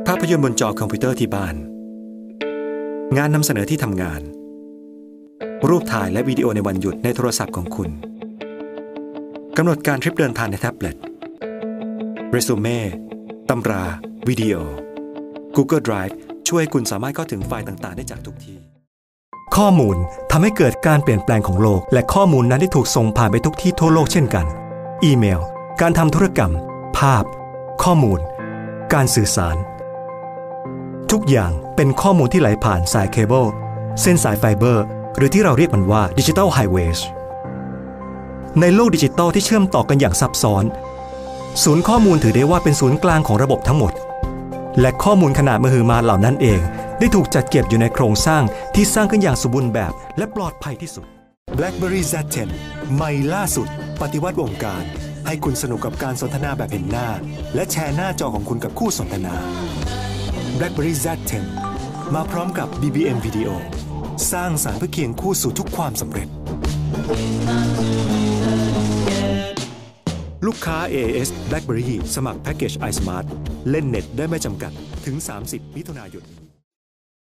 ภาพยนตร์บนจอคอมพิวเตอร์ที่บ้านงานนำเสนอที่ทำงานรูปถ่ายและวิดีโอในวันหยุดในโทรศัพท์ของคุณกำหนดการทริปเดินทางในแท็บเล็ตเรซูเม่ตำราวิดีโอ Google Drive ช่วยให้คุณสามารถเข้าถึงไฟล์ต่างๆได้จากทุกที่ข้อมูลทำให้เกิดการเปลี่ยนแปลงของโลกและข้อมูลนั้นได้ถูกส่งผ่านไปทุกที่ทั่วโลกเช่นกันอีเมลการทำธุรกรรมภาพข้อมูลการสื่อสารทุกอย่างเป็นข้อมูลที่ไหลผ่านสายเคเบิลเส้นสายไฟเบอร์หรือที่เราเรียกมันว่าดิจิทัลไฮเวย์ในโลกดิจิทัลที่เชื่อมต่อกันอย่างซับซ้อนศูนย์ข้อมูลถือได้ว่าเป็นศูนย์กลางของระบบทั้งหมดและข้อมูลขนาดมหึมาเหล่านั้นเองได้ถูกจัดเก็บอยู่ในโครงสร้างที่สร้างขึ้นอย่างสมบูรณ์แบบและปลอดภัยที่สุด BlackBerry Z10 ใหม่ล่าสุดปฏิวัติวงการให้คุณสนุกกับการสนทนาแบบเห็นหน้าและแชร์หน้าจอของคุณกับคู่สนทนา BlackBerry Z10 มาพร้อมกับ BBM Video สร้างสรรค์เพื่อเคียงคู่สู่ทุกความสำเร็จลูกค้า AIS BlackBerry สมัครแพ็กเกจ iSmart เล่นเน็ตได้ไม่จำกัดถึง30 มิถุนายน